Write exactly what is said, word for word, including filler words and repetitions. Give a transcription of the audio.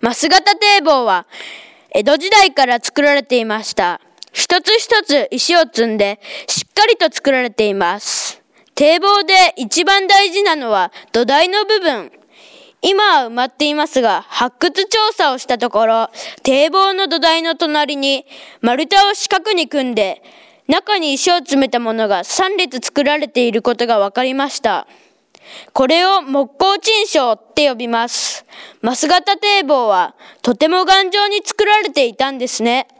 枡形堤防は江戸時代から作られていました。一つ一つ石を積んでしっかりと作られています。堤防で一番大事なのは土台の部分。今は埋まっていますが、発掘調査をしたところ、堤防の土台の隣に丸太を四角に組んで、中に石を詰めたものがさん列作られていることが分かりました。これを木工珍礁って呼びます。枡形堤防はとても頑丈に作られていたんですね。